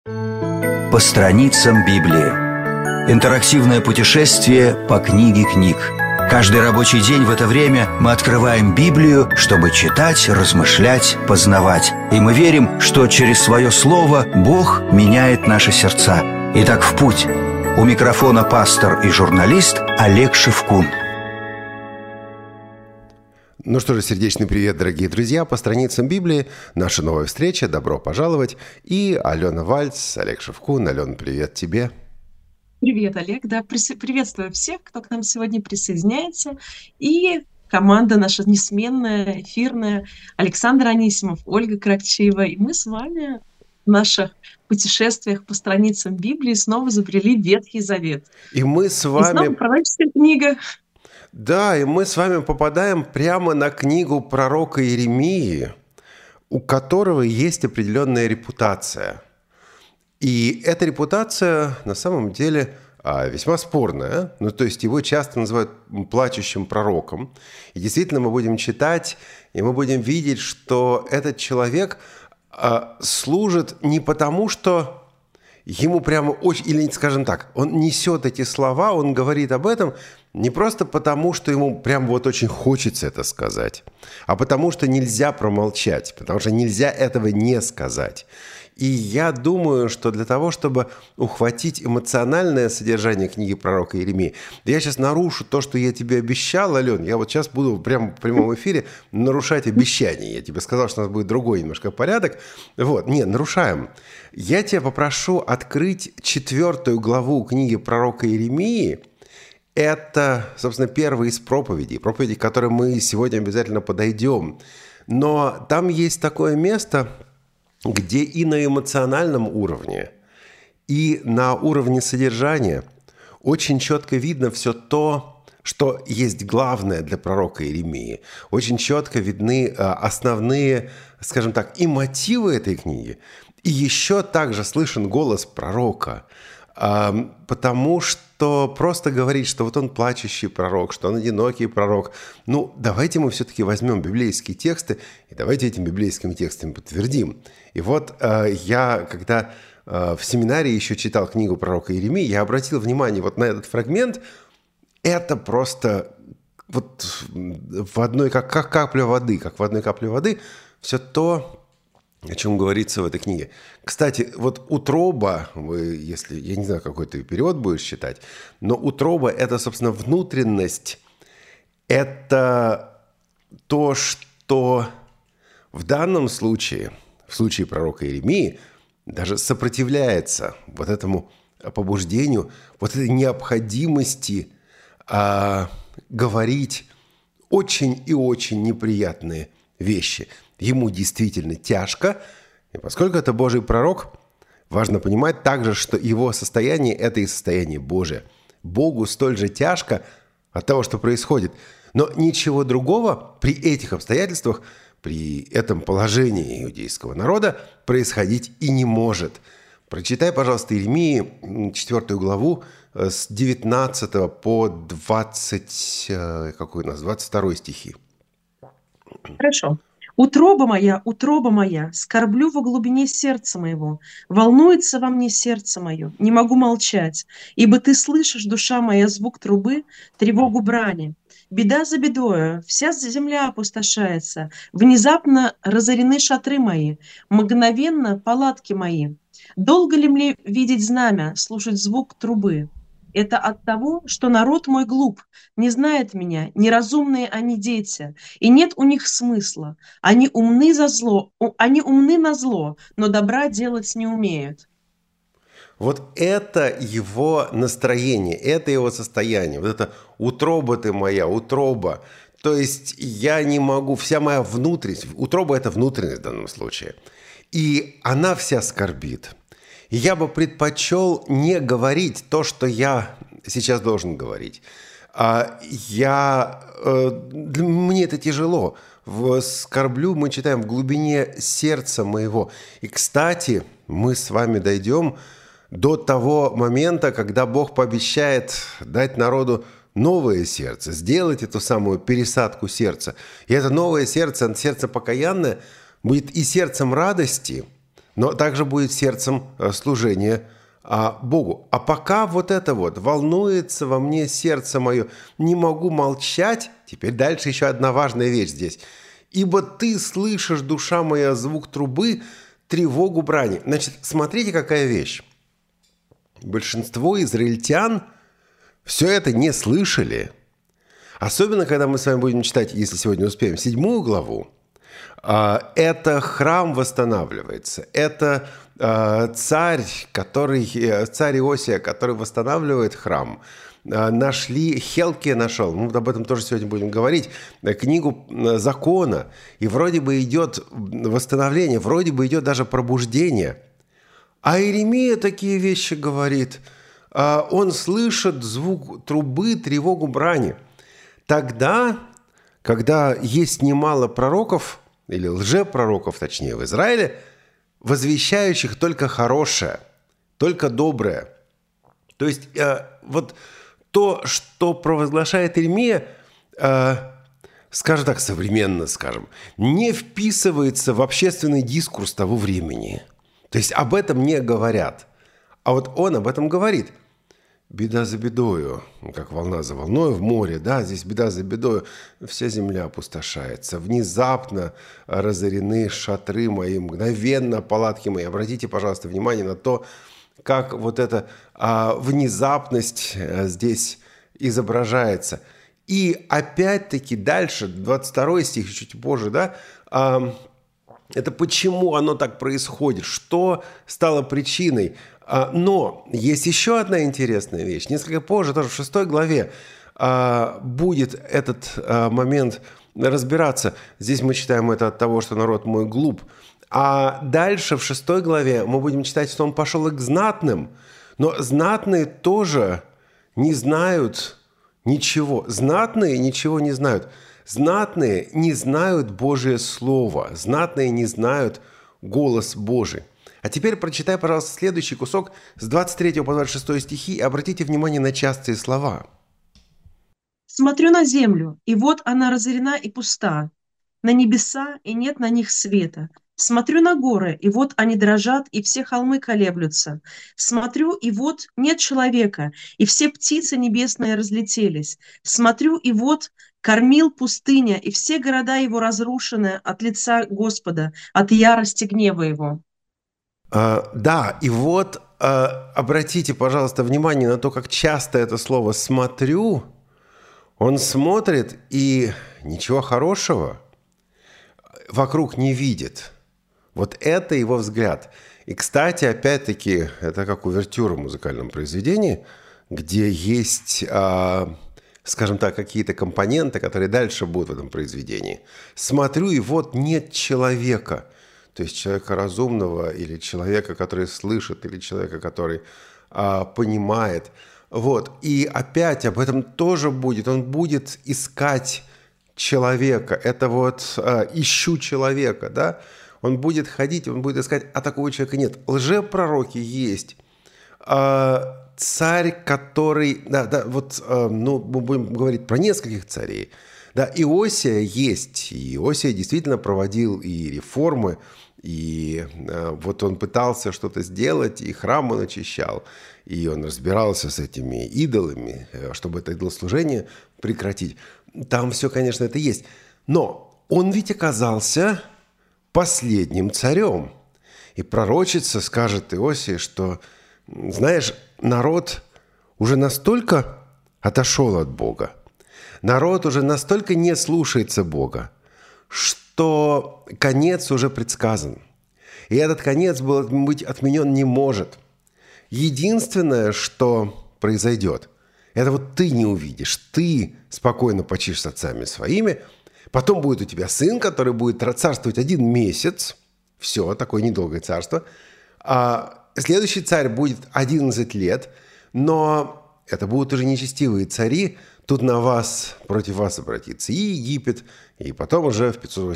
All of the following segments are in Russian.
По страницам Библии. Интерактивное путешествие по книге книг. Каждый рабочий день в это время мы открываем Библию, чтобы читать, размышлять, познавать. И мы верим, что через свое слово Бог меняет наши сердца. Итак, в путь. У микрофона пастор и журналист Олег Шевкун. Ну что же, сердечный привет, дорогие друзья. По страницам Библии наша новая встреча. Добро пожаловать. И Алена Вальц, Олег Шевкун. Алена, привет тебе. Привет, Олег. Да, приветствую всех, кто к нам сегодня присоединяется. И команда наша несменная, эфирная. Александр Анисимов, Ольга Кракчиева. И мы с вами в наших путешествиях по страницам Библии снова забрели в Ветхий Завет. И мы с И снова вами... пророческая книга. Да, и мы с вами попадаем прямо на книгу пророка Иеремии, у которого есть определенная репутация. И эта репутация на самом деле весьма спорная. Ну, то есть его часто называют плачущим пророком. И действительно мы будем читать, и мы будем видеть, что этот человек служит не потому, что ему прямо очень, или, скажем так, он несет эти слова, он говорит об этом не просто потому, что ему прям вот очень хочется это сказать, а потому что нельзя промолчать, потому что нельзя этого не сказать. И я думаю, что для того, чтобы ухватить эмоциональное содержание книги пророка Иеремии, я сейчас нарушу то, что я тебе обещал, Ален. Я вот сейчас буду прямо в прямом эфире нарушать обещания. Я тебе сказал, что у нас будет другой немножко порядок. Вот, нет, нарушаем. Я тебя попрошу открыть 4 главу книги пророка Иеремии. Это, собственно, первая из проповедей, к которой мы сегодня обязательно подойдем. Но там есть такое место, где и на эмоциональном уровне, и на уровне содержания очень четко видно все то, что есть главное для пророка Иеремии. Очень четко видны основные, скажем так, и мотивы этой книги. И еще также слышен голос пророка, потому что просто говорить, что вот он плачущий пророк, что он одинокий пророк. Ну, давайте мы все-таки возьмем библейские тексты, и давайте этим библейскими текстами подтвердим. И вот я, когда в семинарии еще читал книгу пророка Иеремии, я обратил внимание вот на этот фрагмент. Это просто вот в одной, как капля воды, как в одной капле воды, все то, о чем говорится в этой книге. Кстати, вот утроба, если, я не знаю, какой ты перевод будешь читать, но утроба – это, собственно, внутренность, это то, что в данном случае, в случае пророка Иеремии, даже сопротивляется вот этому побуждению, вот этой необходимости говорить очень и очень неприятные вещи. Ему действительно тяжко, и поскольку это Божий пророк, важно понимать также, что его состояние – это и состояние Божие. Богу столь же тяжко от того, что происходит. Но ничего другого при этих обстоятельствах, при этом положении иудейского народа происходить и не может. Прочитай, пожалуйста, Иеремии 4 главу с 19 по 22 стихи. Хорошо. Утроба моя, скорблю во глубине сердца моего, волнуется во мне сердце мое, не могу молчать, ибо ты слышишь, душа моя, звук трубы, тревогу брани. Беда за бедою, вся земля опустошается, внезапно разорены шатры мои, мгновенно палатки мои. Долго ли мне видеть знамя, слушать звук трубы? Это от того, что народ мой глуп, не знает меня, неразумные они дети, и нет у них смысла. Они умны на зло, но добра делать не умеют. Вот это его настроение, это его состояние. Вот это утроба ты моя, утроба. То есть я не могу, вся моя внутренность, утроба – это внутренность в данном случае. И она вся скорбит. И я бы предпочел не говорить то, что я сейчас должен говорить. Мне это тяжело. В «Скорблю» мы читаем «в глубине сердца моего». И, кстати, мы с вами дойдем до того момента, когда Бог пообещает дать народу новое сердце, сделать эту самую пересадку сердца. И это новое сердце, сердце покаянное, будет и сердцем радости, но также будет сердцем служения Богу. А пока вот это вот волнуется во мне сердце мое, не могу молчать. Теперь дальше еще одна важная вещь здесь. Ибо ты слышишь, душа моя, звук трубы, тревогу брани. Значит, смотрите, какая вещь. Большинство израильтян все это не слышали. Особенно, когда мы с вами будем читать, если сегодня успеем, 7 главу. Это храм восстанавливается. Это царь Иосия, который восстанавливает храм. Хелкия нашел, мы об этом тоже сегодня будем говорить, книгу закона. И вроде бы идет восстановление, вроде бы идет даже пробуждение. А Иеремия такие вещи говорит. Он слышит звук трубы, тревогу брани. Тогда, когда есть немало пророков, или лжепророков, точнее, в Израиле, возвещающих только хорошее, только доброе. То есть вот то, что провозглашает Иеремия, скажем так, современно, не вписывается в общественный дискурс того времени. То есть об этом не говорят. А вот он об этом говорит. Беда за бедою, как волна за волной в море, да, здесь беда за бедою, вся земля опустошается. Внезапно разорены шатры мои, мгновенно палатки мои. Обратите, пожалуйста, внимание на то, как вот эта внезапность здесь изображается. И опять-таки дальше, 22 стих, чуть позже, да, это почему оно так происходит, что стало причиной. Но есть еще одна интересная вещь. Несколько позже, тоже в 6 главе, будет этот момент разбираться. Здесь мы читаем это от того, что народ мой глуп. А дальше в 6 главе мы будем читать, что он пошел и к знатным. Но знатные тоже не знают ничего. Знатные ничего не знают. Знатные не знают Божие Слово. Знатные не знают голос Божий. А теперь прочитай, пожалуйста, следующий кусок с 23 по 26 стихи и обратите внимание на частые слова. «Смотрю на землю, и вот она разорена и пуста, на небеса, и нет на них света. Смотрю на горы, и вот они дрожат, и все холмы колеблются. Смотрю, и вот нет человека, и все птицы небесные разлетелись. Смотрю, и вот кормил пустыня, и все города его разрушены от лица Господа, от ярости гнева его». Да, и вот обратите, пожалуйста, внимание на то, как часто это слово «смотрю». Он смотрит и ничего хорошего вокруг не видит. Вот это его взгляд. И, кстати, опять-таки, это как увертюра в музыкальном произведении, где есть, скажем так, какие-то компоненты, которые дальше будут в этом произведении. Смотрю, и вот нет человека. То есть человека разумного или человека, который слышит, или человека, который понимает. Вот. И опять об этом тоже будет. Он будет искать человека. Это вот ищу человека, да? Он будет ходить, он будет искать, а такого человека нет. Лжепророки есть. Царь, который... мы будем говорить про нескольких царей. Да, Иосия есть. И Иосия действительно проводил и реформы, и вот он пытался что-то сделать, и храм он очищал, и он разбирался с этими идолами, чтобы это идолослужение прекратить. Там все, конечно, это есть. Но он ведь оказался последним царем. И пророчица скажет Иосии, что, знаешь, народ уже настолько отошел от Бога, народ уже настолько не слушается Бога, что конец уже предсказан. И этот конец быть отменен не может. Единственное, что произойдет, это вот ты не увидишь. Ты спокойно почишь с отцами своими. Потом будет у тебя сын, который будет царствовать 1 месяц. Все, такое недолгое царство. А следующий царь будет 11 лет. Но это будут уже нечестивые цари. Тут против вас обратится и Египет, и потом уже в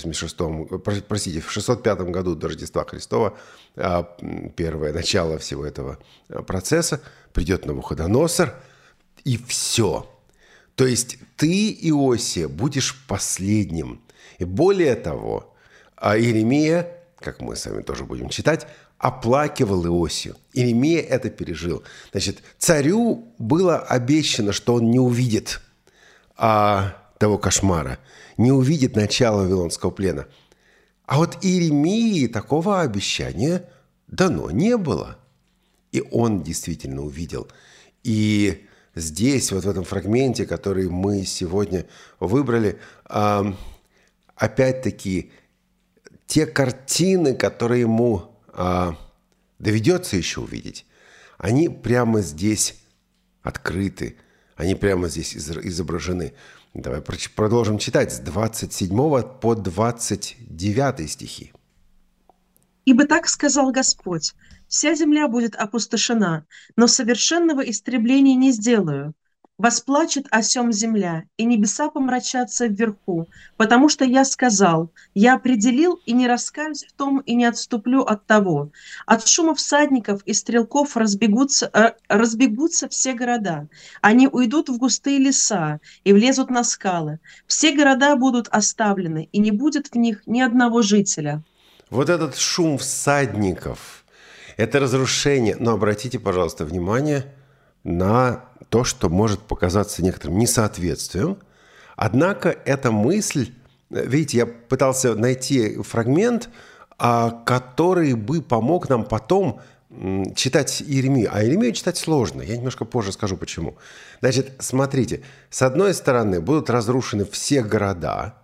605 году до Рождества Христова, первое начало всего этого процесса, придет Навуходоносор, и все. То есть ты, Иосия, будешь последним. И более того, Иеремия, как мы с вами тоже будем читать, оплакивал Иосию. Иеремия это пережил. Значит, царю было обещано, что он не увидит того кошмара, не увидит начала Вавилонского плена. А вот Иеремии такого обещания дано не было. И он действительно увидел. И здесь, вот в этом фрагменте, который мы сегодня выбрали, опять-таки, те картины, которые ему доведется еще увидеть, они прямо здесь открыты, они прямо здесь изображены. Давай продолжим читать с 27 по 29 стихи. «Ибо так сказал Господь: вся земля будет опустошена, но совершенного истребления не сделаю. Восплачет о сем земля, и небеса помрачатся вверху, потому что я сказал: я определил и не раскаюсь в том, и не отступлю от того. От шума всадников и стрелков разбегутся все города. Они уйдут в густые леса и влезут на скалы. Все города будут оставлены, и не будет в них ни одного жителя». Вот этот шум всадников, это разрушение. Но обратите, пожалуйста, внимание на то, что может показаться некоторым несоответствием. Однако эта мысль, видите, я пытался найти фрагмент, который бы помог нам потом читать Иеремию. А Иеремию читать сложно. Я немножко позже скажу, почему. Значит, смотрите. С одной стороны, будут разрушены все города,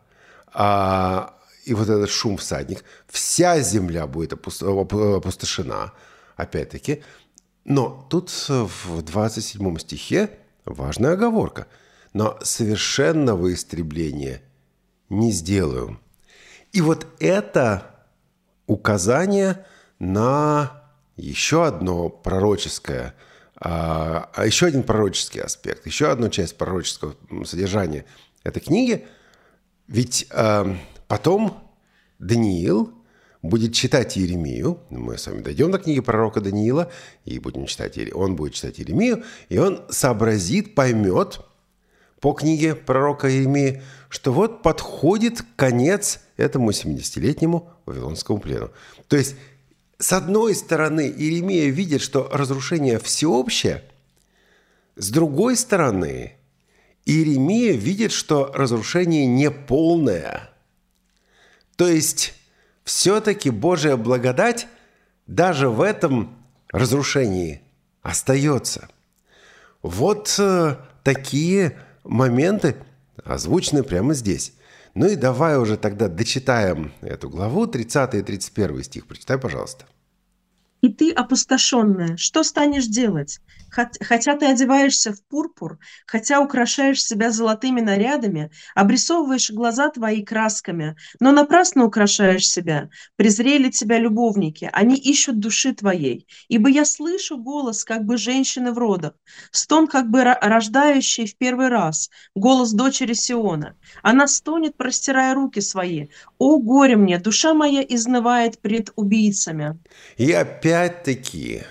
и вот этот шум всадник. Вся земля будет опустошена, опять-таки. Но тут в 27 стихе важная оговорка. «Но совершенного истребления не сделаю». И вот это указание на еще одно пророческое, еще один пророческий аспект, еще одну часть пророческого содержания этой книги. Ведь потом Даниил будет читать Иеремию. Мы с вами дойдем до книги пророка Даниила, и будем читать, он будет читать Иеремию, и он сообразит, поймет по книге пророка Иеремии, что вот подходит конец этому 70-летнему Вавилонскому плену. То есть, с одной стороны, Иеремия видит, что разрушение всеобщее, с другой стороны, Иеремия видит, что разрушение неполное. То есть, все-таки Божья благодать даже в этом разрушении остается. Вот такие моменты озвучены прямо здесь. Ну и давай уже тогда дочитаем эту главу, 30 и 31 стих. Прочитай, пожалуйста. «И ты, опустошенная, что станешь делать? Хотя ты одеваешься в пурпур, хотя украшаешь себя золотыми нарядами, обрисовываешь глаза твои красками, но напрасно украшаешь себя. Презрели тебя любовники, они ищут души твоей. Ибо я слышу голос как бы женщины в родах, стон как бы рождающий в первый раз, голос дочери Сиона. Она стонет, простирая руки свои. О, горе мне, душа моя изнывает пред убийцами». И опять-таки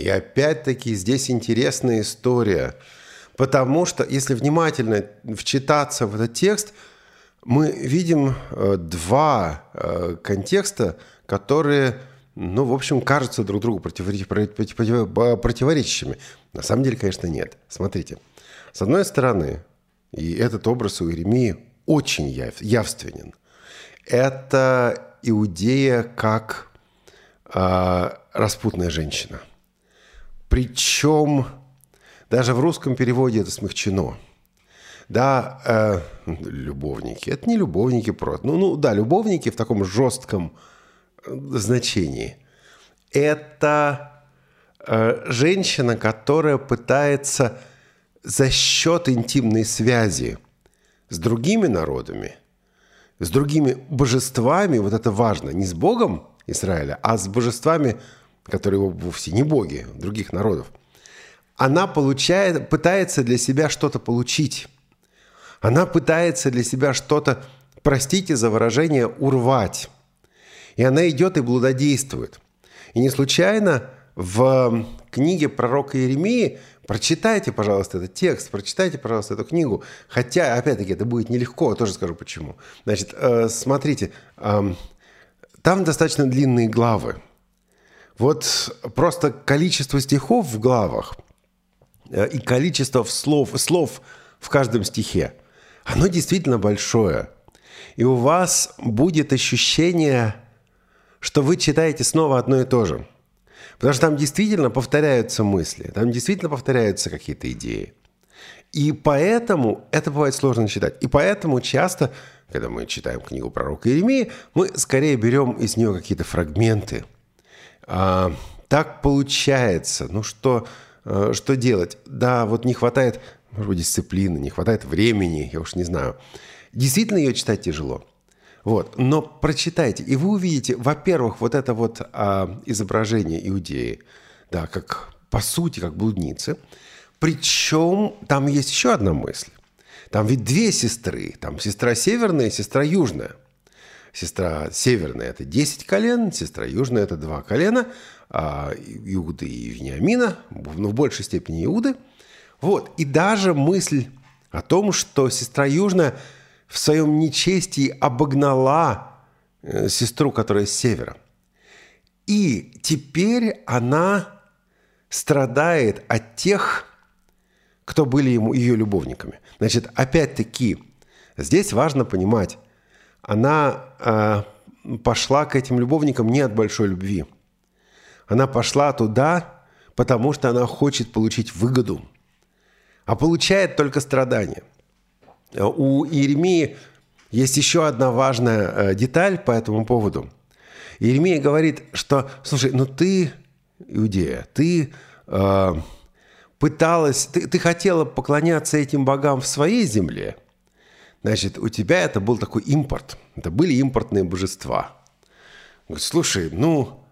здесь интересная история, потому что, если внимательно вчитаться в этот текст, мы видим два контекста, которые, в общем, кажутся друг другу противоречащими. На самом деле, конечно, нет. Смотрите. С одной стороны, и этот образ у Иеремии очень явственен, это Иудея как распутная женщина. Причем даже в русском переводе это смягчено. Да, любовники. Это не любовники просто. Да, любовники в таком жестком значении. Это женщина, которая пытается за счет интимной связи с другими народами, с другими божествами, вот это важно, не с Богом Израиля, а с божествами, которые вовсе не боги других народов. Она пытается для себя что-то получить. Она пытается для себя что-то, простите за выражение, урвать. И она идет и блудодействует. И не случайно в книге пророка Иеремии, прочитайте, пожалуйста, этот текст, прочитайте, пожалуйста, эту книгу. Хотя, опять-таки, это будет нелегко, я тоже скажу почему. Значит, смотрите, там достаточно длинные главы. Вот просто количество стихов в главах и количество слов в каждом стихе, оно действительно большое. И у вас будет ощущение, что вы читаете снова одно и то же. Потому что там действительно повторяются мысли, там действительно повторяются какие-то идеи. И поэтому это бывает сложно читать. И поэтому часто, когда мы читаем книгу пророка Иеремии, мы скорее берем из нее какие-то фрагменты. Так получается. Ну что делать? Да, вот не хватает, может быть, дисциплины, не хватает времени, я уж не знаю. Действительно ее читать тяжело. Вот. Но прочитайте, и вы увидите, во-первых, вот это вот изображение Иудеи, да, как по сути, как блудницы. Причем там есть еще одна мысль. Там ведь две сестры. Там сестра северная и сестра южная. Сестра северная – это 10 колен, сестра южная – это 2 колена, Иуды и Вениамина, но в большей степени Иуды. Вот. И даже мысль о том, что сестра южная в своем нечестии обогнала сестру, которая с севера. И теперь она страдает от тех, кто были ее любовниками. Значит, опять-таки, здесь важно понимать, она пошла к этим любовникам не от большой любви. Она пошла туда, потому что она хочет получить выгоду, а получает только страдания. У Иеремии есть еще одна важная деталь по этому поводу. Иеремия говорит, что, слушай, ну ты, Иудея, ты пыталась, ты хотела поклоняться этим богам в своей земле, значит, у тебя это был такой импорт. Это были импортные божества. Говорит, слушай, ну,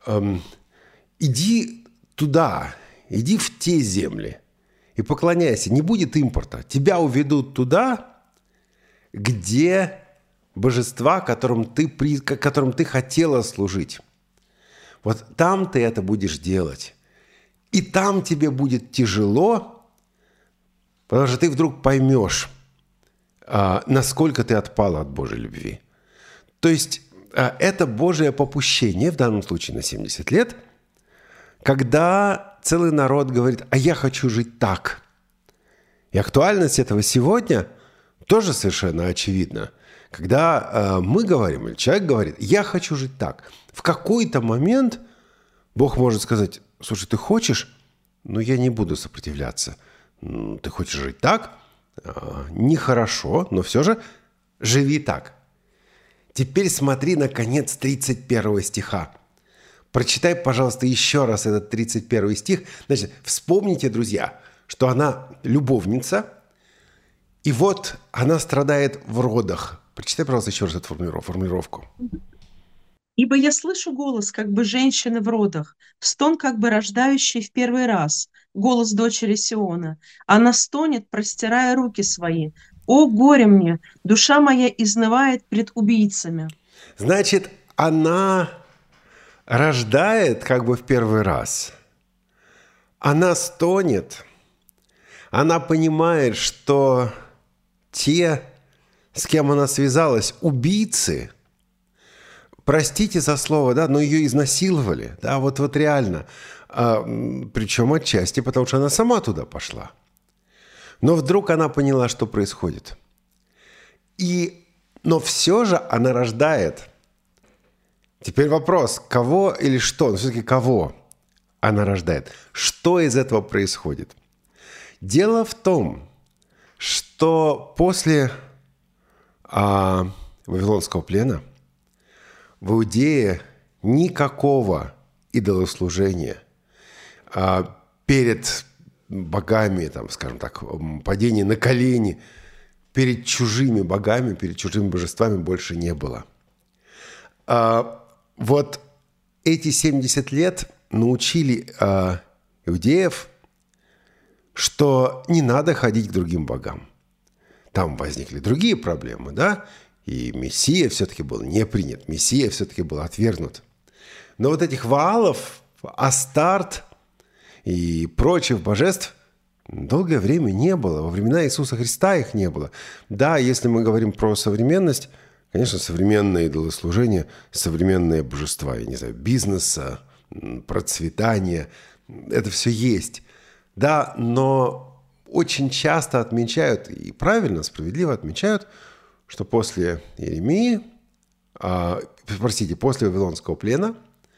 иди туда, иди в те земли и поклоняйся. Не будет импорта. Тебя уведут туда, где божества, которым ты хотела служить. Вот там ты это будешь делать. И там тебе будет тяжело, потому что ты вдруг поймешь, насколько ты отпала от Божьей любви. То есть это Божие попущение, в данном случае на 70 лет, когда целый народ говорит, а я хочу жить так. И актуальность этого сегодня тоже совершенно очевидна. Когда мы говорим, или человек говорит, я хочу жить так, в какой-то момент Бог может сказать, слушай, ты хочешь? Ну, я не буду сопротивляться. Ты хочешь жить так? Нехорошо, но все же живи так. Теперь смотри на конец 31 стиха. Прочитай, пожалуйста, еще раз этот 31 стих. Значит, вспомните, друзья, что она любовница, и вот она страдает в родах. Прочитай, пожалуйста, еще раз эту формулировку. «Ибо я слышу голос, как бы женщины в родах, стон, как бы рождающий в первый раз, голос дочери Сиона. Она стонет, простирая руки свои. О, горе мне! Душа моя изнывает пред убийцами». Значит, она рождает как бы в первый раз. Она стонет. Она понимает, что те, с кем она связалась, убийцы, простите за слово, да, но ее изнасиловали, да, вот реально. Причем отчасти, потому что она сама туда пошла. Но вдруг она поняла, что происходит. Но все же она рождает. Теперь вопрос, кого или что? Но все-таки кого она рождает? Что из этого происходит? Дело в том, что после Вавилонского плена в Иудее никакого идолослужения перед богами, там, скажем так, падение на колени перед чужими богами, перед чужими божествами больше не было. Вот эти 70 лет научили иудеев, что не надо ходить к другим богам. Там возникли другие проблемы, да? И Мессия все-таки был не принят, Мессия все-таки был отвергнут. Но вот этих Ваалов, Астарт и прочих божеств долгое время не было. Во времена Иисуса Христа их не было. Да, если мы говорим про современность, конечно, современное идолослужение, современные божества, я не знаю, бизнеса, процветание. Это все есть. Да, но очень часто отмечают, и правильно, справедливо отмечают, что после Иеремии, после Вавилонского плена,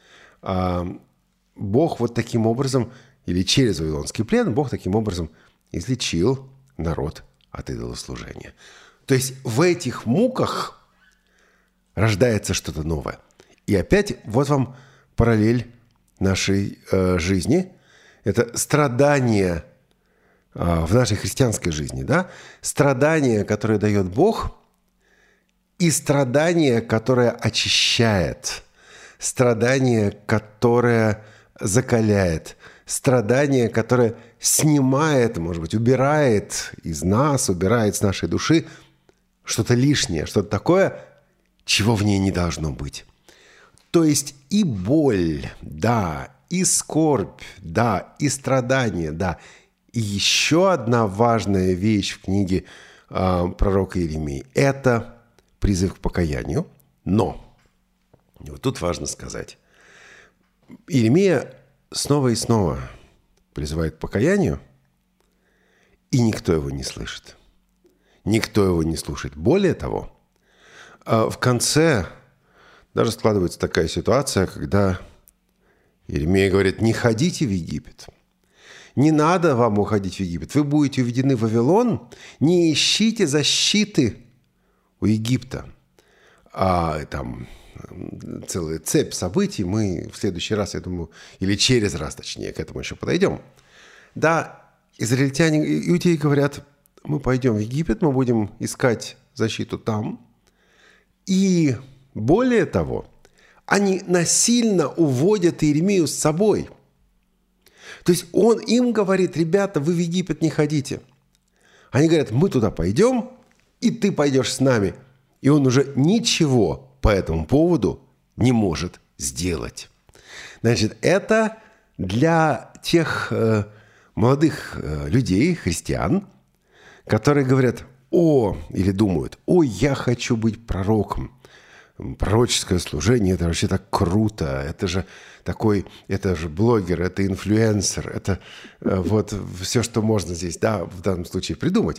Бог вот таким образом, или через Вавилонский плен, Бог таким образом излечил народ от идолослужения. То есть в этих муках рождается что-то новое. И опять вот вам параллель нашей жизни. Это страдание в нашей христианской жизни, да? Страдание, которое дает Бог, и страдание, которое очищает, страдание, которое закаляет, страдание, которое снимает, может быть, убирает из нас, убирает с нашей души что-то лишнее, что-то такое, чего в ней не должно быть. То есть и боль, да, и скорбь, да, и страдание, да. И еще одна важная вещь в книге пророка Иеремии – это призыв к покаянию. Но, вот тут важно сказать, Иеремия снова и снова призывает к покаянию, и никто его не слышит. Никто его не слушает. Более того, в конце даже складывается такая ситуация, когда Иеремия говорит: не ходите в Египет. Не надо вам уходить в Египет. Вы будете уведены в Вавилон. Не ищите защиты у Египта. Там целая цепь событий. Мы в следующий раз, я думаю, или через раз, точнее, к этому еще подойдем. Да, израильтяне, иудеи говорят: мы пойдем в Египет, мы будем искать защиту там. И более того, они насильно уводят Иеремию с собой. То есть он им говорит: ребята, вы в Египет не ходите. Они говорят: мы туда пойдем, и ты пойдешь с нами. И он уже ничего по этому поводу не может сделать. Значит, это для тех молодых людей, христиан, которые говорят: или думают: я хочу быть пророком. Пророческое служение – это вообще так круто. Это же блогер, это инфлюенсер, это вот все, что можно здесь, да, в данном случае придумать.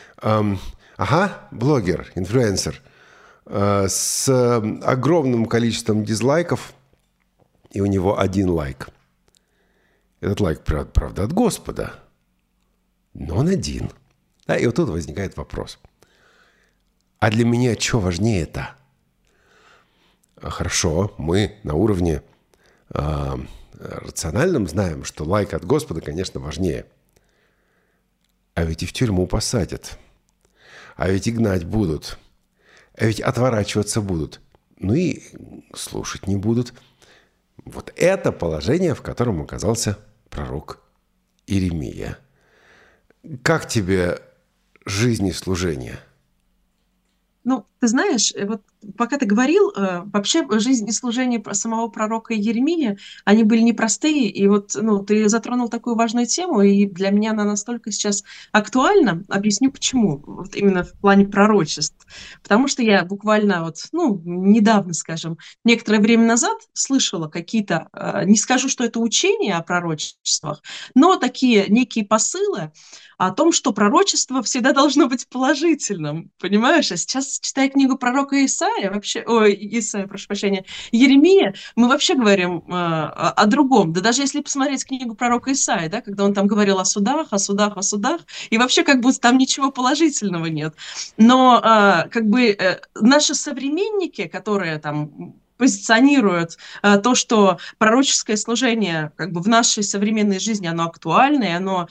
Блогер, инфлюенсер с огромным количеством дизлайков, и у него 1 лайк. Этот лайк, правда, от Господа, но он 1. Да, и вот тут возникает вопрос. А для меня что важнее-то? Хорошо, мы на уровне рациональном знаем, что лайк от Господа, конечно, важнее. А ведь и в тюрьму посадят. А ведь и гнать будут. А ведь отворачиваться будут. Ну и слушать не будут. Вот это положение, в котором оказался пророк Иеремия. Как тебе жизнь и служение? Ну, ты знаешь, вот пока ты говорил, вообще жизнь и служение самого пророка Иеремии, они были непростые, и вот, ты затронул такую важную тему, и для меня она настолько сейчас актуальна. Объясню почему, вот именно в плане пророчеств. Потому что я буквально недавно, скажем, некоторое время назад слышала какие-то, не скажу, что это учения о пророчествах, но такие некие посылы о том, что пророчество всегда должно быть положительным, понимаешь? А сейчас, читая книгу пророка Иеремия, мы вообще говорим о другом. Да даже если посмотреть книгу пророка Исаии, да, когда он там говорил о судах, и вообще как будто там ничего положительного нет. Но наши современники, которые там позиционируют то, что пророческое служение в нашей современной жизни, оно актуально, и оно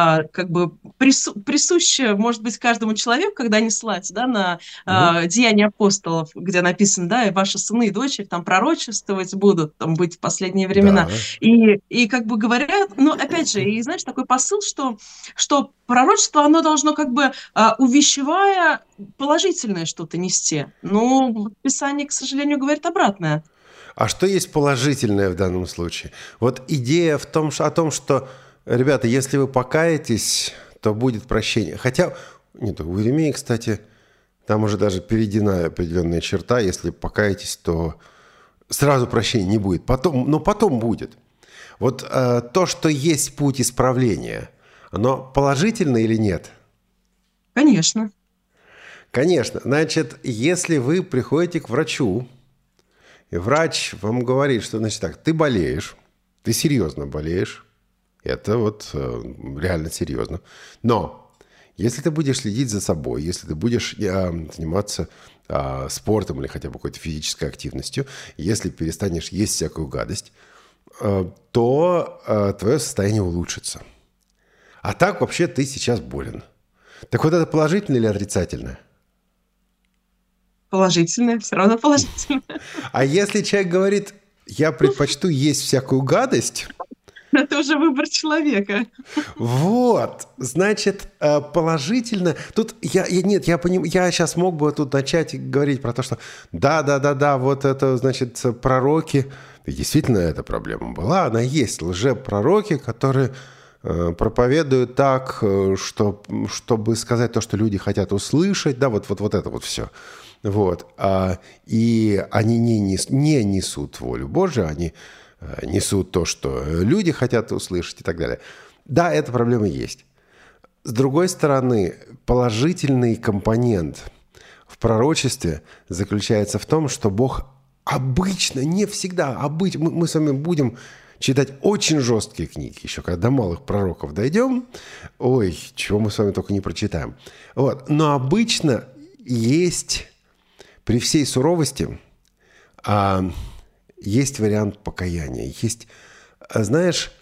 присуще, может быть, каждому человеку, когда они ссылаются на Деяния апостолов, где написано, да, и ваши сыны и дочери там пророчествовать будут, там быть в последние времена. Да. И говорят, опять же, и знаешь, такой посыл, что пророчество, оно должно увещевая положительное что-то нести. Но Писание, к сожалению, говорит обратное. А что есть положительное в данном случае? Вот идея о том, что, ребята, если вы покаетесь, то будет прощение. Хотя, у Иеремии, кстати, там уже даже переведена определенная черта. Если покаетесь, то сразу прощения не будет, но потом будет. Вот то, что есть путь исправления, оно положительно или нет? Конечно. Конечно. Значит, если вы приходите к врачу, и врач вам говорит, что, значит, так, ты болеешь, ты серьезно болеешь, это вот реально серьезно. Но если ты будешь следить за собой, если ты будешь заниматься спортом или хотя бы какой-то физической активностью, если перестанешь есть всякую гадость, то твое состояние улучшится. А так вообще ты сейчас болен. Так вот это положительное или отрицательное? Положительное, все равно положительное. А если человек говорит, я предпочту есть всякую гадость... Это уже выбор человека. Вот, значит, положительно. Тут я сейчас мог бы тут начать говорить про то, что да, вот это, значит, пророки. И действительно, эта проблема была, она есть. Лжепророки, которые проповедуют так, чтобы сказать то, что люди хотят услышать, да, вот это вот все. Вот. И они не несут волю Божию, они несут то, что люди хотят услышать и так далее. Да, эта проблема есть. С другой стороны, положительный компонент в пророчестве заключается в том, что Бог обычно, не всегда, мы с вами будем читать очень жесткие книги, еще когда до малых пророков дойдем, ой, чего мы с вами только не прочитаем. Вот. Но обычно есть, при всей суровости, есть вариант покаяния. Есть, знаешь,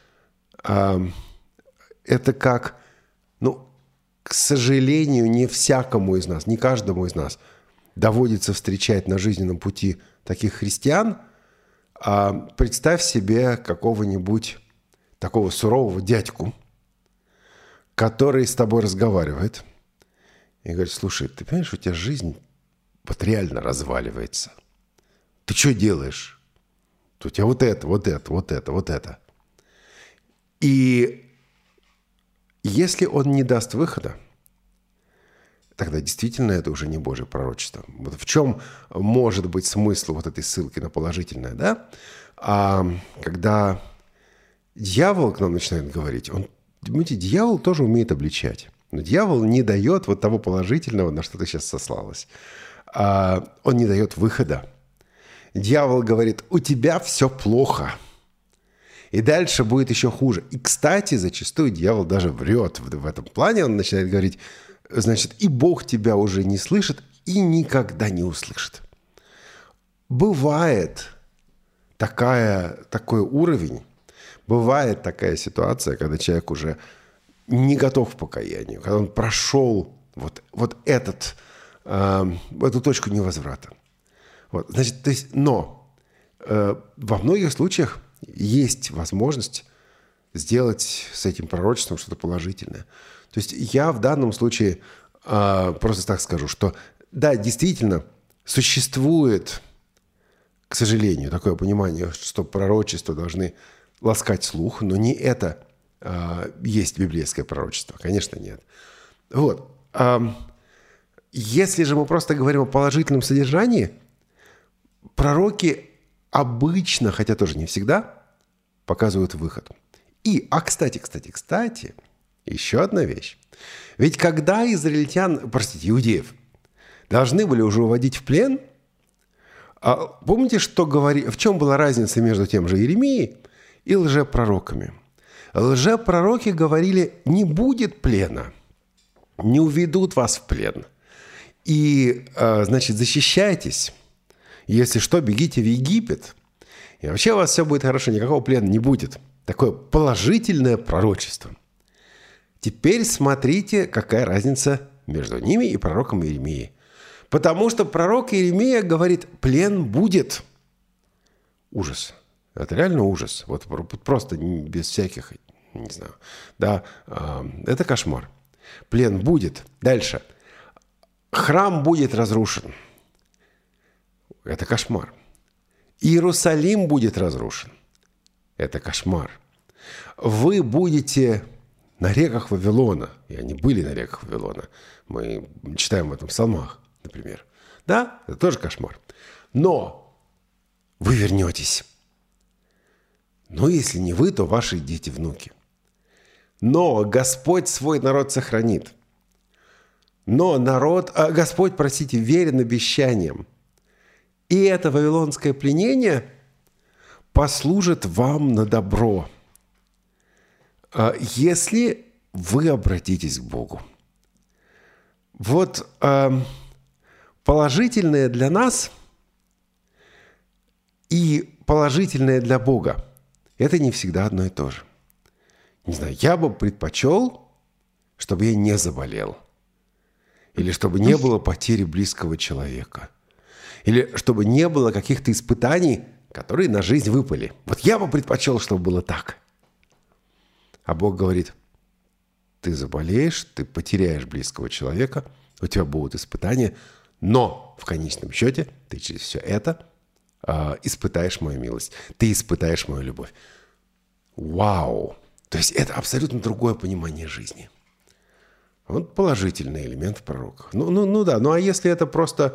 это как, к сожалению, не всякому из нас, не каждому из нас доводится встречать на жизненном пути таких христиан. Представь себе какого-нибудь такого сурового дядьку, который с тобой разговаривает и говорит, слушай, ты понимаешь, у тебя жизнь вот реально разваливается. Ты что делаешь? У тебя вот это. И если он не даст выхода, тогда действительно это уже не Божье пророчество. Вот в чем может быть смысл вот этой ссылки на положительное, да? Когда дьявол к нам начинает говорить, понимаете, дьявол тоже умеет обличать. Но дьявол не дает вот того положительного, на что ты сейчас сослалась. Он не дает выхода. Дьявол говорит, у тебя все плохо. И дальше будет еще хуже. И, кстати, зачастую дьявол даже врет в этом плане. Он начинает говорить, значит, и Бог тебя уже не слышит и никогда не услышит. Бывает такой уровень, бывает такая ситуация, когда человек уже не готов к покаянию, когда он прошел эту точку невозврата. Вот, значит, то есть, но во многих случаях есть возможность сделать с этим пророчеством что-то положительное. То есть я в данном случае просто так скажу, что да, действительно существует, к сожалению, такое понимание, что пророчества должны ласкать слух, но не это есть библейское пророчество. Конечно, нет. Вот. Если же мы просто говорим о положительном содержании, пророки обычно, хотя тоже не всегда, показывают выход. Кстати, еще одна вещь. Ведь когда иудеев, должны были уже уводить в плен, помните, в чем была разница между тем же Иеремией и лжепророками? Лжепророки говорили, не будет плена, не уведут вас в плен. И, значит, защищайтесь. Если что, бегите в Египет. И вообще у вас все будет хорошо, никакого плена не будет. Такое положительное пророчество. Теперь смотрите, какая разница между ними и пророком Иеремией. Потому что пророк Иеремия говорит, плен будет. Ужас. Это реально ужас. Вот просто без всяких, не знаю. Да, это кошмар. Плен будет. Дальше. Храм будет разрушен. Это кошмар. Иерусалим будет разрушен. Это кошмар. Вы будете на реках Вавилона. И они были на реках Вавилона. Мы читаем об этом в Псалмах, например. Да, это тоже кошмар. Но вы вернетесь. Но если не вы, то ваши дети, внуки. Но Господь свой народ сохранит. Но Господь, верен обещаниям. И это вавилонское пленение послужит вам на добро, если вы обратитесь к Богу. Вот положительное для нас и положительное для Бога – это не всегда одно и то же. Не знаю, я бы предпочел, чтобы я не заболел. Или чтобы не было потери близкого человека. Или чтобы не было каких-то испытаний, которые на жизнь выпали. Вот я бы предпочел, чтобы было так. А Бог говорит, ты заболеешь, ты потеряешь близкого человека, у тебя будут испытания, но в конечном счете ты через все это испытаешь мою милость, ты испытаешь мою любовь. Вау! То есть это абсолютно другое понимание жизни. Вот положительный элемент в пророках. Ну да, ну а если это просто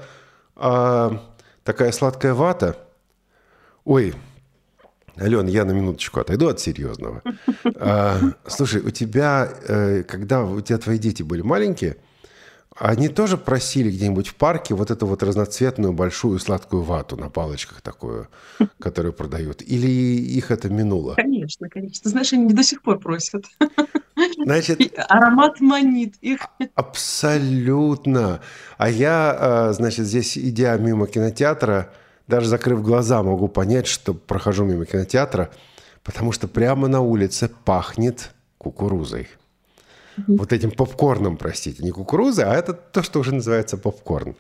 такая сладкая вата, ой, Алена, я на минуточку отойду от серьезного. Слушай, у тебя, когда у тебя твои дети были маленькие, они тоже просили где-нибудь в парке вот эту вот разноцветную большую сладкую вату на палочках такую, которую продают? Или их это минуло? Конечно, конечно. Ты знаешь, они до сих пор просят. Значит, аромат манит их. Абсолютно. А я, значит, здесь, идя мимо кинотеатра, даже закрыв глаза, могу понять, что прохожу мимо кинотеатра, потому что прямо на улице пахнет кукурузой. Вот этим попкорном, простите, не кукуруза, а это то, что уже называется попкорн.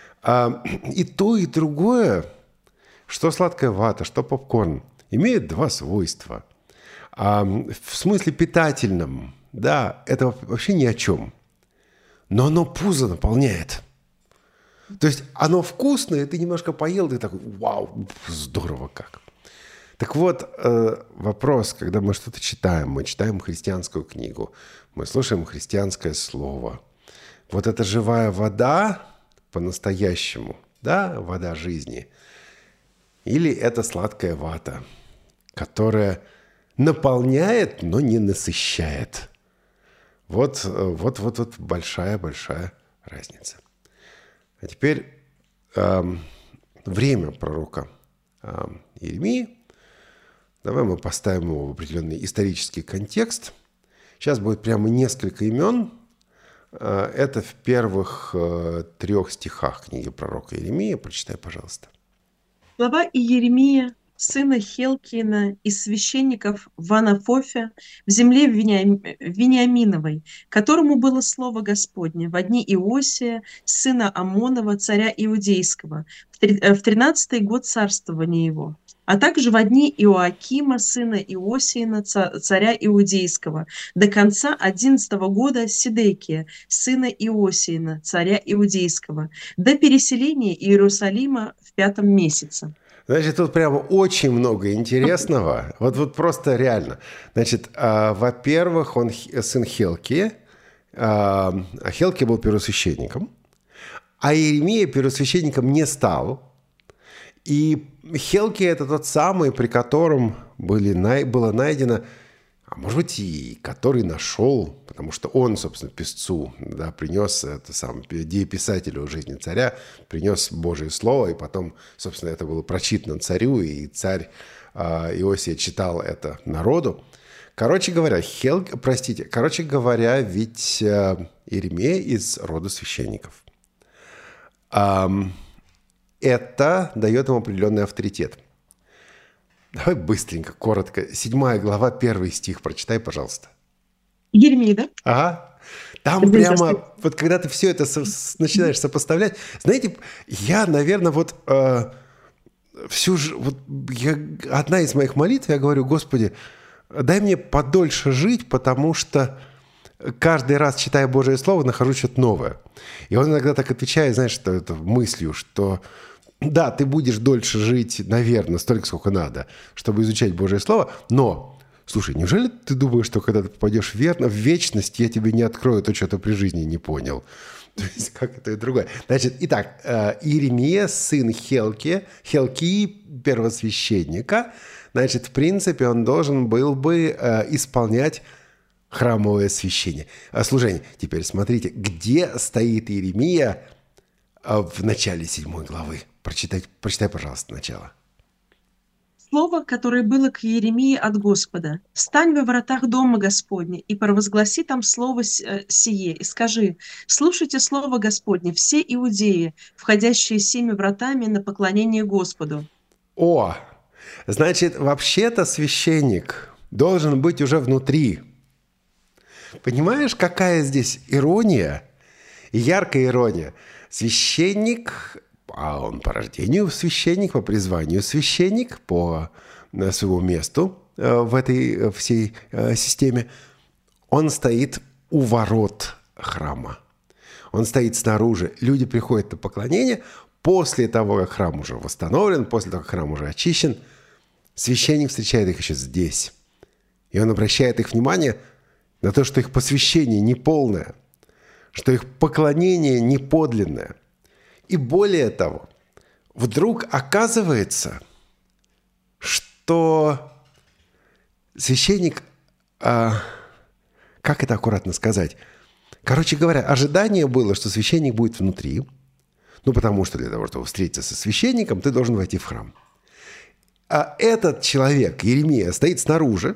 И то, и другое, что сладкая вата, что попкорн, имеют два свойства. В смысле питательном, да, это вообще ни о чем. Но оно пузо наполняет. То есть оно вкусное, ты немножко поел, ты такой, вау, здорово как. Так вот, вопрос, когда мы что-то читаем, мы читаем христианскую книгу, мы слушаем христианское слово. Вот эта живая вода по-настоящему, да, вода жизни, или это сладкая вата, которая наполняет, но не насыщает. Вот большая разница. А теперь время пророка Иеремии. Давай мы поставим его в определенный исторический контекст. Сейчас будет прямо несколько имен. Это в первых 3 стихах книги пророка Иеремии. Прочитай, пожалуйста. Слова Иеремия, сына Хелкиина, из священников в Анафофе, в земле Вениаминовой, которому было слово Господне во дни Иосия, сына Амонова, царя Иудейского, в 13-й год царствования его, а также во дни Иоакима, сына Иосиина, царя Иудейского, до конца 11-го года Сидекия, сына Иосиина, царя Иудейского, до переселения Иерусалима в 5-м месяце. Значит, тут прямо очень много интересного. Вот просто реально. Значит, во-первых, он сын Хелки. Хелки был первосвященником. А Иеремия первосвященником не стал. И Хелки – это тот самый, при котором было найдено, а может быть, и который нашел, потому что он, собственно, писцу, да, принес это самое, писателю жизни царя, принес Божие Слово, и потом, собственно, это было прочитано царю, и царь Иосия читал это народу. Короче говоря, ведь Иеремия из рода священников. Это дает ему определенный авторитет. Давай быстренько, коротко. 7 глава, 1 стих. Прочитай, пожалуйста. Иеремия, да? Ага. Там прямо, вот когда ты все это начинаешь сопоставлять, знаете, я, наверное, одна из моих молитв, я говорю, Господи, дай мне подольше жить, потому что каждый раз, читая Божие Слово, нахожу что-то новое. И он иногда так отвечает, знаешь, что это мыслью, что да, ты будешь дольше жить, наверное, столько, сколько надо, чтобы изучать Божие Слово, но Слушай, неужели ты думаешь, что когда ты попадешь в вечность, я тебе не открою то, что ты при жизни не понял? То есть как это и другое. Значит, итак, Иеремия, сын Хелкии, первосвященника, значит, в принципе, он должен был бы исполнять храмовое служение. Теперь смотрите, где стоит Иеремия в начале 7 главы. Прочитай, пожалуйста, начало. Слово, которое было к Иеремии от Господа. «Стань во вратах дома Господня и провозгласи там слово сие, и скажи, слушайте слово Господне, все иудеи, входящие семи вратами на поклонение Господу». О, значит, вообще-то священник должен быть уже внутри. Понимаешь, какая здесь ирония? Яркая ирония. Священник, а он по рождению священник, по призванию священник, по своему месту в этой всей системе, он стоит у ворот храма. Он стоит снаружи. Люди приходят на поклонение. После того, как храм уже восстановлен, после того, как храм уже очищен, священник встречает их еще здесь. И он обращает их внимание на то, что их посвящение неполное, что их поклонение неподлинное. И более того, вдруг оказывается, что священник, как это аккуратно сказать? Короче говоря, ожидание было, что священник будет внутри, потому что для того, чтобы встретиться со священником, ты должен войти в храм. А этот человек, Иеремия, стоит снаружи,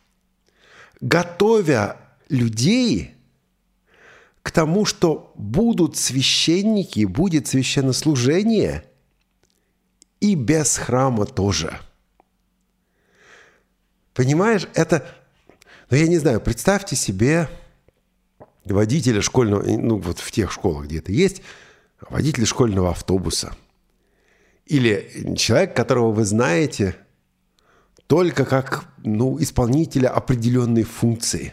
готовя людей к тому, что будут священники, будет священнослужение и без храма тоже. Понимаешь, это, я не знаю, представьте себе водителя школьного, вот в тех школах, где это есть, водителя школьного автобуса. Или человек, которого вы знаете только как, исполнителя определенной функции.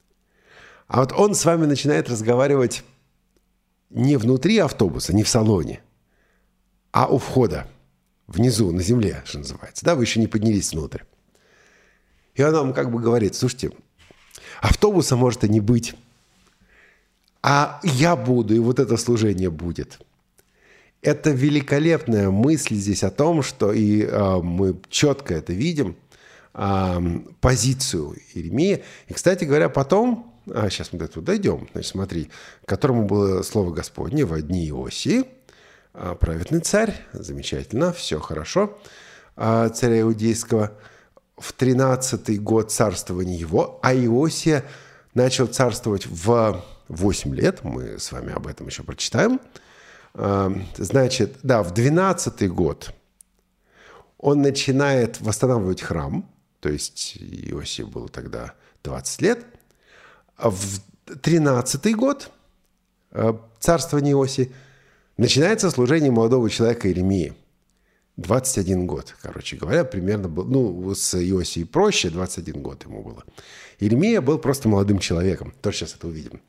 А вот он с вами начинает разговаривать не внутри автобуса, не в салоне, а у входа, внизу, на земле, что называется. Да, вы еще не поднялись внутрь. И он вам как бы говорит: слушайте, автобуса может и не быть, а я буду, и вот это служение будет. Это великолепная мысль здесь о том, что и мы четко это видим, позицию Иеремии. И, кстати говоря, потом, сейчас мы до этого дойдем, значит, смотри, которому было слово Господне во дни Иосии, праведный царь, замечательно, все хорошо, царя Иудейского, в 13-й год царствования его, а Иосия начал царствовать в 8 лет, мы с вами об этом еще прочитаем. Значит, да, в 12-й год он начинает восстанавливать храм, то есть Иосии было тогда 20 лет, а в 13-й год царствования Иосии начинается служение молодого человека Иеремии. 21 год, короче говоря, примерно был, с Иосией проще, 21 год ему было. Иеремия был просто молодым человеком, тоже сейчас это увидим.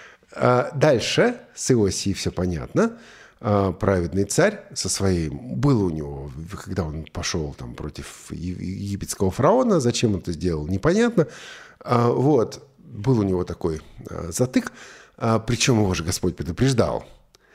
Дальше с Иосией все понятно. Праведный царь со своей... Было у него, когда он пошел там против египетского фараона, зачем он это сделал, непонятно. Вот, был у него такой затык, причем его же Господь предупреждал.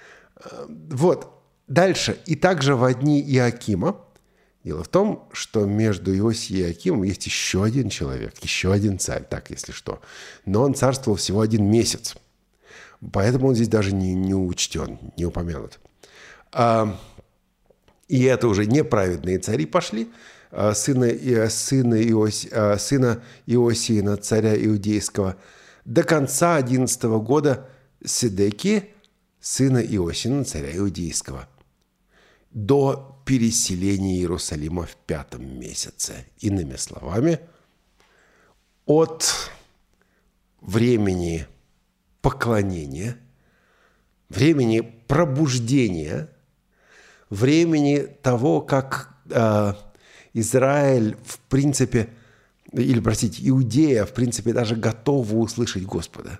Вот, дальше. И также во дни Иоакима. Дело в том, что между Иосией и Иоакимом есть еще один человек, еще один царь, так, если что. Но он царствовал всего 1 месяц. Поэтому он здесь даже не учтен, не упомянут. И это уже неправедные цари пошли. Сына Иосии, царя Иудейского, до конца 11 года Седекии, сына Иосии, царя Иудейского, до переселения Иерусалима в 5-м месяце. Иными словами, от времени поклонения, времени пробуждения, времени того, как Израиль, в принципе, или, простите, Иудея, в принципе, даже готова услышать Господа,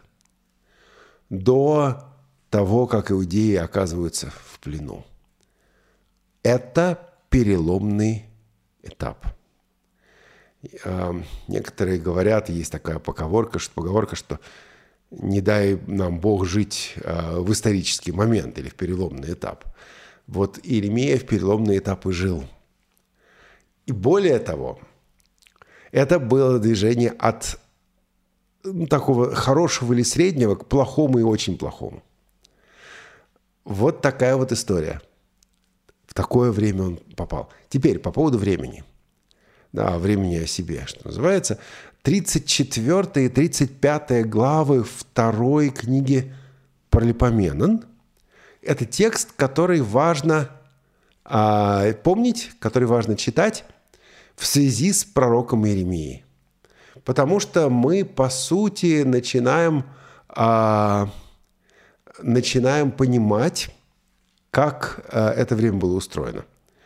до того, как иудеи оказываются в плену. Это переломный этап. Некоторые говорят, есть такая поговорка, что не дай нам Бог жить в исторический момент или в переломный этап. Вот Иеремия в переломный этап и жил. И более того, это было движение от такого хорошего или среднего к плохому и очень плохому. Вот такая вот история. В такое время он попал. Теперь по поводу времени. Да, времени о себе, что называется. 34 и 35 главы второй книги Паралипоменон. Это текст, который важно помнить, который важно читать в связи с пророком Иеремией. Потому что мы, по сути, начинаем понимать, как это время было устроено.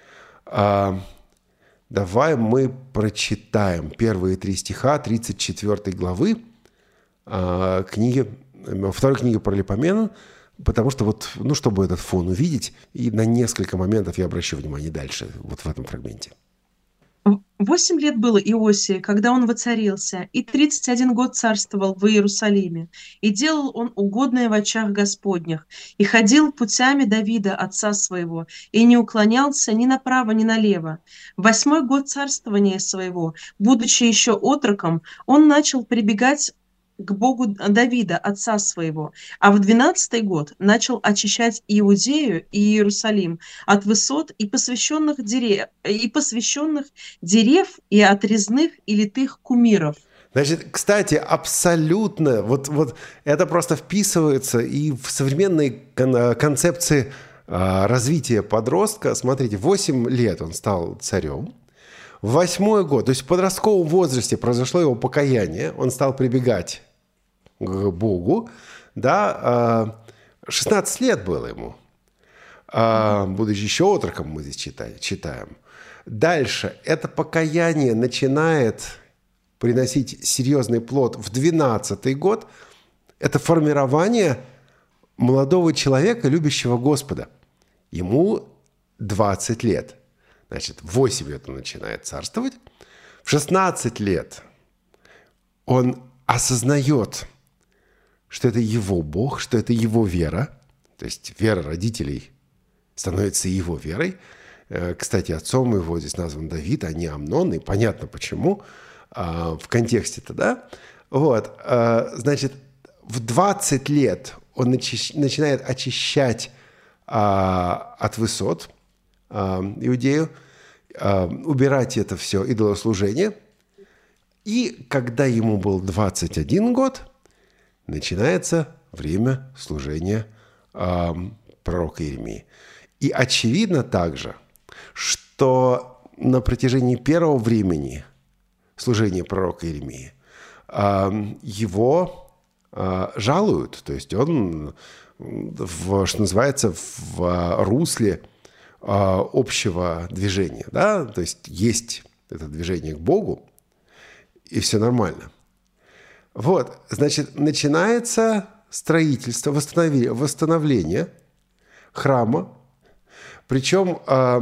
Давай мы прочитаем первые 3 стиха 34 главы второй книги Паралипоменон, потому что чтобы этот фон увидеть, и на несколько моментов я обращу внимание дальше, вот в этом фрагменте. 8 лет было Иосии, когда он воцарился, и 31 год царствовал в Иерусалиме. И делал он угодное в очах Господних, и ходил путями Давида, отца своего, и не уклонялся ни направо, ни налево. В 8-й год царствования своего, будучи еще отроком, он начал прибегать к Богу Давида, отца своего, а в 12-й год начал очищать Иудею и Иерусалим от высот и посвященных дерев, и от резных и литых кумиров. Значит, кстати, абсолютно, вот это просто вписывается и в современные концепции развития подростка. Смотрите, 8 лет он стал царем. В 8-й год, то есть в подростковом возрасте произошло его покаяние, он стал прибегать к Богу, да, 16 лет было ему, будучи еще отроком, мы здесь читаем. Дальше это покаяние начинает приносить серьезный плод в 12-й год. Это формирование молодого человека, любящего Господа. Ему 20 лет. Значит, в 8 лет он начинает царствовать. В 16 лет он осознает, что это его Бог, что это его вера. То есть вера родителей становится его верой. Кстати, отцом его здесь назван Давид, а не Амнон. И понятно почему в контексте-то, да? Вот. Значит, в 20 лет он начинает очищать от высот Иудею, убирать это все идолослужение. И когда ему был 21 год, начинается время служения пророка Иеремии. И очевидно также, что на протяжении первого времени служения пророка Иеремии его жалуют. То есть он, что называется, в русле общего движения. Да? То есть это движение к Богу, и все нормально. Вот, значит, начинается строительство, восстановление храма. Причем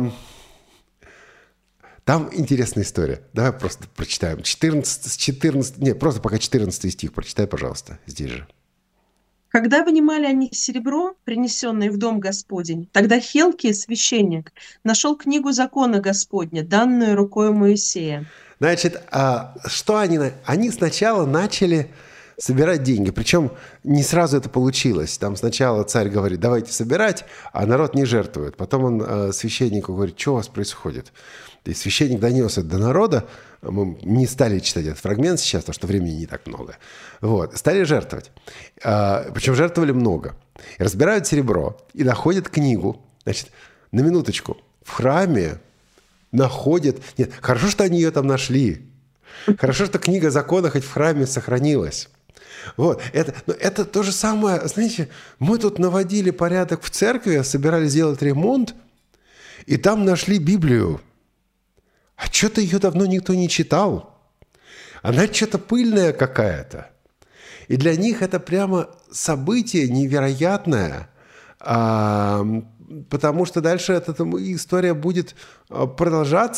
там интересная история. Давай просто прочитаем. Просто пока 14 стих прочитай, пожалуйста, здесь же. Когда вынимали они серебро, принесенное в дом Господень, тогда Хилкия, священник, нашел книгу закона Господня, данную рукой Моисея. Значит, что они? Они сначала начали собирать деньги. Причем не сразу это получилось. Там сначала царь говорит, давайте собирать, а народ не жертвует. Потом он священнику говорит, что у вас происходит? И священник донес это до народа. Мы не стали читать этот фрагмент сейчас, потому что времени не так много. Вот. Стали жертвовать. Причем жертвовали много. И разбирают серебро и находят книгу. Значит, на минуточку. В храме находят... Нет, хорошо, что они ее там нашли. Хорошо, что книга закона хоть в храме сохранилась. Вот. Это то же самое. Знаете, мы тут наводили порядок в церкви, собирались сделать ремонт, и там нашли Библию. А что-то ее давно никто не читал. Она что-то пыльная какая-то. И для них это прямо событие невероятное, потому что дальше эта история будет продолжаться.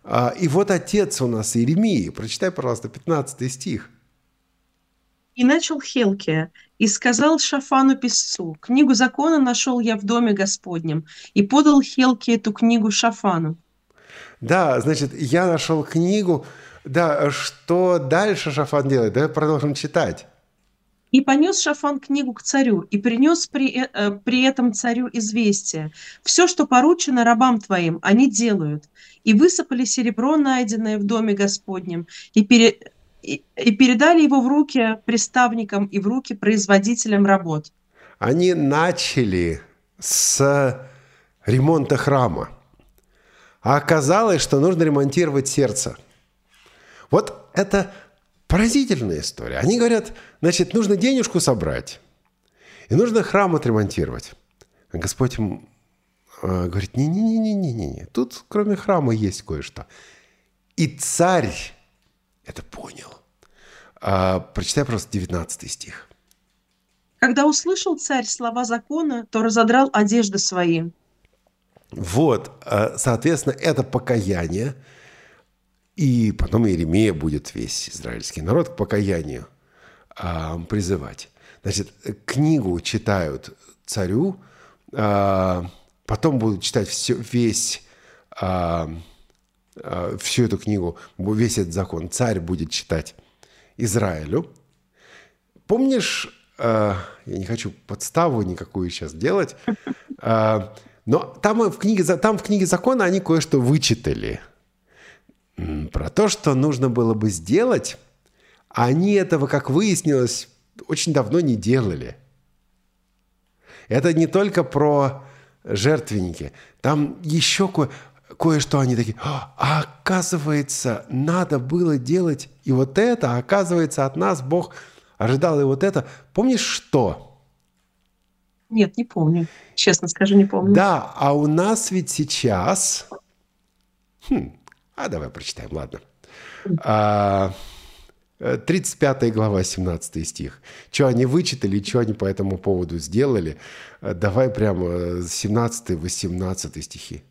И вот отец у нас Иеремии. Прочитай, пожалуйста, 15 стих. «И начал Хилкия, и сказал Шафану писцу: книгу закона нашел я в доме Господнем, и подал Хилкия эту книгу Шафану». Да, значит, я нашел книгу. Да, что дальше Шафан делает? Давай продолжим читать. «И понес Шафан книгу к царю, и принес при этом царю известие: все, что поручено рабам твоим, они делают. И высыпали серебро, найденное в доме Господнем, и передали его в руки приставникам и в руки производителям работ». Они начали с ремонта храма. А оказалось, что нужно ремонтировать сердце. Вот это поразительная история. Они говорят, значит, нужно денежку собрать, и нужно храм отремонтировать. А Господь им говорит, не-не-не-не-не, тут кроме храма есть кое-что. И царь это понял. Прочитай просто 19 стих. «Когда услышал царь слова закона, то разодрал одежды свои». Вот, соответственно, это покаяние. И потом Иеремия будет весь израильский народ к покаянию призывать. Значит, книгу читают царю, потом будут читать всю эту книгу, весь этот закон. Царь будет читать Израилю. Помнишь, я не хочу подставу никакую сейчас делать, но там в книге закона они кое-что вычитали. Про то, что нужно было бы сделать, а они этого, как выяснилось, очень давно не делали. Это не только про жертвенники. Там еще кое-что они такие, а оказывается, надо было делать и вот это, а оказывается, от нас Бог ожидал и вот это. Помнишь, что? Нет, не помню. Честно скажу, не помню. Да, а у нас ведь сейчас... давай прочитаем, ладно. 35 глава, 17 стих. Что они вычитали, что они по этому поводу сделали. Давай прямо 17-18 стихи.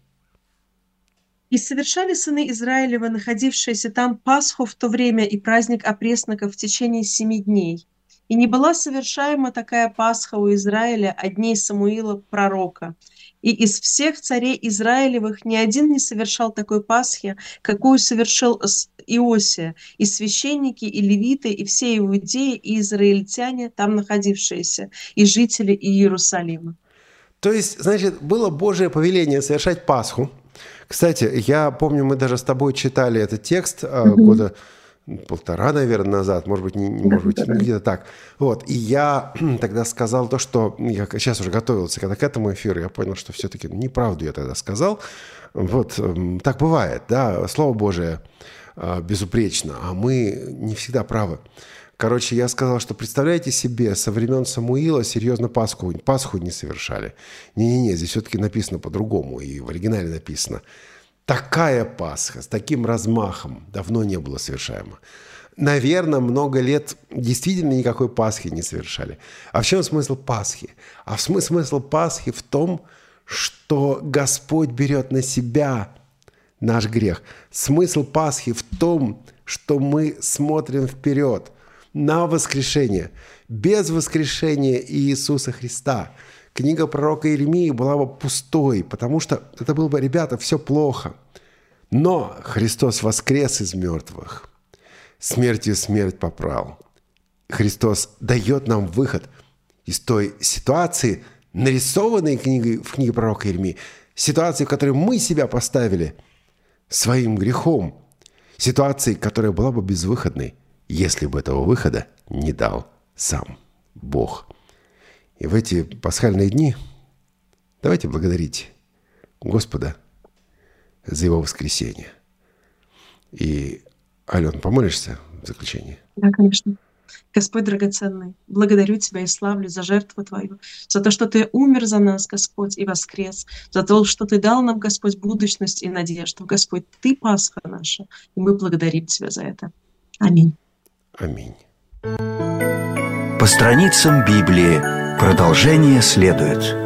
«И совершали сыны Израилевы, находившиеся там, Пасху в то время и праздник опресноков в течение 7 дней. И не была совершаема такая Пасха у Израиля от дней Самуила пророка. И из всех царей Израилевых ни один не совершал такой Пасхи, какую совершил Иосия, и священники, и левиты, и все иудеи, и израильтяне, там находившиеся, и жители Иерусалима». То есть, значит, было Божие повеление совершать Пасху. Кстати, я помню, мы даже с тобой читали этот текст года 1,5, наверное, назад, может быть, где-то так. Вот. И я тогда сказал то, что... Я сейчас уже готовился к этому эфиру, я понял, что все-таки неправду я тогда сказал. Вот. Так бывает, да, Слово Божие безупречно, а мы не всегда правы. Короче, я сказал, что представляете себе, со времен Самуила серьезно Пасху не совершали. Не-не-не, здесь все-таки написано по-другому, и в оригинале написано. Такая Пасха с таким размахом давно не была совершаема. Наверное, много лет действительно никакой Пасхи не совершали. А в чем смысл Пасхи? А смысл Пасхи в том, что Господь берет на себя наш грех. Смысл Пасхи в том, что мы смотрим вперед на воскрешение. Без воскрешения Иисуса Христа книга пророка Иеремии была бы пустой, потому что это было бы, ребята, все плохо. Но Христос воскрес из мертвых, смертью смерть попрал. Христос дает нам выход из той ситуации, нарисованной в книге пророка Иеремии, ситуации, в которой мы себя поставили своим грехом, ситуации, которая была бы безвыходной, если бы этого выхода не дал сам Бог. И в эти пасхальные дни давайте благодарить Господа за Его воскресение. И, Ален, помолишься в заключение? Да, конечно. Господь драгоценный, благодарю Тебя и славлю за жертву Твою, за то, что Ты умер за нас, Господь, и воскрес, за то, что Ты дал нам, Господь, будущность и надежду. Господь, Ты Пасха наша, и мы благодарим Тебя за это. Аминь. Аминь. По страницам Библии продолжение следует.